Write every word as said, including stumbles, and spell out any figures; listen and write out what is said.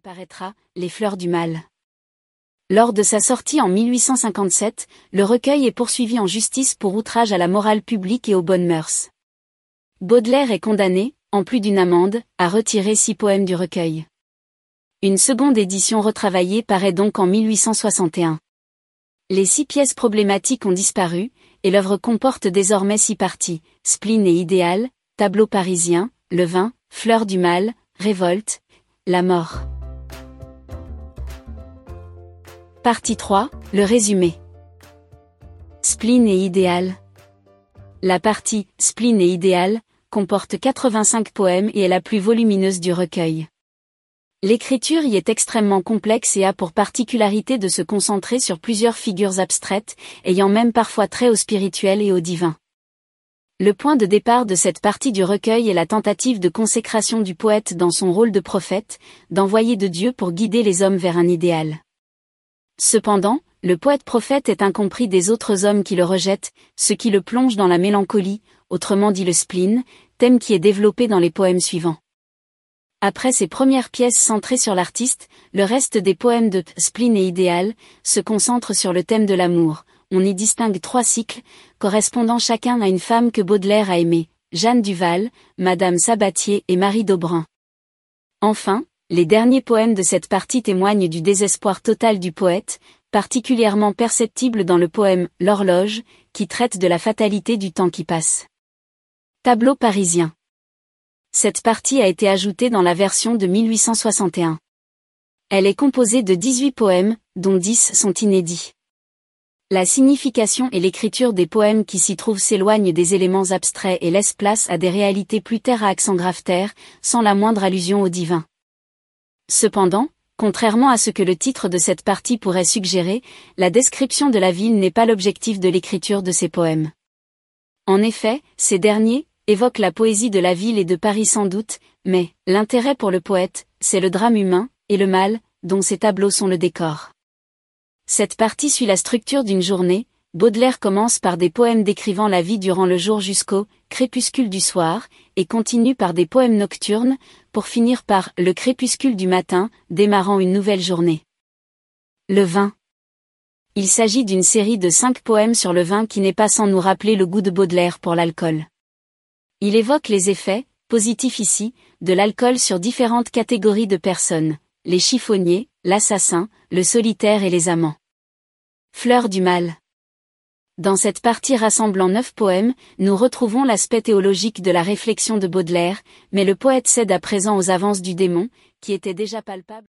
paraîtra « Les fleurs du mal ». Lors de sa sortie en mille huit cent cinquante-sept, le recueil est poursuivi en justice pour outrage à la morale publique et aux bonnes mœurs. Baudelaire est condamné, en plus d'une amende, à retirer six poèmes du recueil. Une seconde édition retravaillée paraît donc en mille huit cent soixante et un. Les six pièces problématiques ont disparu, et l'œuvre comporte désormais six parties, spleen et idéal, tableau parisien, le vin, fleurs du mal, révolte, la mort. Partie trois, le résumé. Spleen et idéal. La partie « Spleen et idéal » comporte quatre-vingt-cinq poèmes et est la plus volumineuse du recueil. L'écriture y est extrêmement complexe et a pour particularité de se concentrer sur plusieurs figures abstraites, ayant même parfois trait au spirituel et au divin. Le point de départ de cette partie du recueil est la tentative de consécration du poète dans son rôle de prophète, d'envoyé de Dieu pour guider les hommes vers un idéal. Cependant, le poète-prophète est incompris des autres hommes qui le rejettent, ce qui le plonge dans la mélancolie, autrement dit le spleen, thème qui est développé dans les poèmes suivants. Après ces premières pièces centrées sur l'artiste, le reste des poèmes de Spleen et idéal se concentre sur le thème de l'amour. On y distingue trois cycles, correspondant chacun à une femme que Baudelaire a aimée, Jeanne Duval, Madame Sabatier et Marie d'Aubrun. Enfin, les derniers poèmes de cette partie témoignent du désespoir total du poète, particulièrement perceptible dans le poème « L'horloge », qui traite de la fatalité du temps qui passe. Tableau parisien. Cette partie a été ajoutée dans la version de mille huit cent soixante et un. Elle est composée de dix-huit poèmes, dont dix sont inédits. La signification et l'écriture des poèmes qui s'y trouvent s'éloignent des éléments abstraits et laissent place à des réalités plus terre à accent grave-terre, sans la moindre allusion au divin. Cependant, contrairement à ce que le titre de cette partie pourrait suggérer, la description de la ville n'est pas l'objectif de l'écriture de ces poèmes. En effet, ces derniers évoquent la poésie de la ville et de Paris sans doute, mais l'intérêt pour le poète, c'est le drame humain, et le mal, dont ces tableaux sont le décor. Cette partie suit la structure d'une journée. Baudelaire commence par des poèmes décrivant la vie durant le jour jusqu'au crépuscule du soir, et continue par des poèmes nocturnes, pour finir par le crépuscule du matin, démarrant une nouvelle journée. Le vin. Il s'agit d'une série de cinq poèmes sur le vin qui n'est pas sans nous rappeler le goût de Baudelaire pour l'alcool. Il évoque les effets, positifs ici, de l'alcool sur différentes catégories de personnes, les chiffonniers, l'assassin, le solitaire et les amants. Fleurs du mal. Dans cette partie rassemblant neuf poèmes, nous retrouvons l'aspect théologique de la réflexion de Baudelaire, mais le poète cède à présent aux avances du démon, qui étaient déjà palpables.